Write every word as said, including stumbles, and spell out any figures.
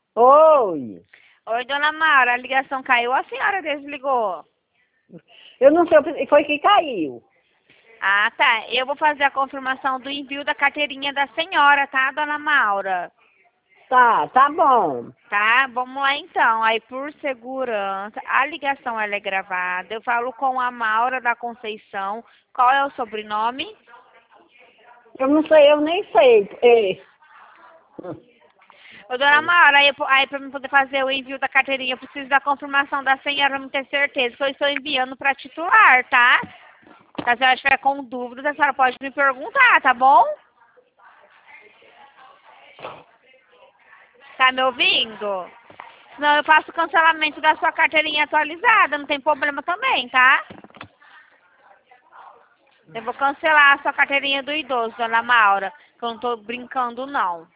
Oi. Oi, dona Maura, a ligação caiu, a senhora desligou. Eu não sei o que foi que caiu. Ah, tá. Eu vou fazer a confirmação do envio da carteirinha da senhora, tá, dona Maura? Tá, tá bom. Tá, vamos lá então. Aí, por segurança, a ligação ela é gravada. Eu falo com a Maura da Conceição. Qual é o sobrenome? Eu não sei, eu nem sei. É. Ô, dona Maura, aí, aí para mim poder fazer o envio da carteirinha, eu preciso da confirmação da senhora para me ter certeza que eu estou enviando para titular, tá? Se a senhora estiver com dúvidas, a senhora pode me perguntar, tá bom? Tá me ouvindo? Senão eu faço o cancelamento da sua carteirinha atualizada, não tem problema também, tá? Eu vou cancelar a sua carteirinha do idoso, dona Maura, que eu não tô brincando, não.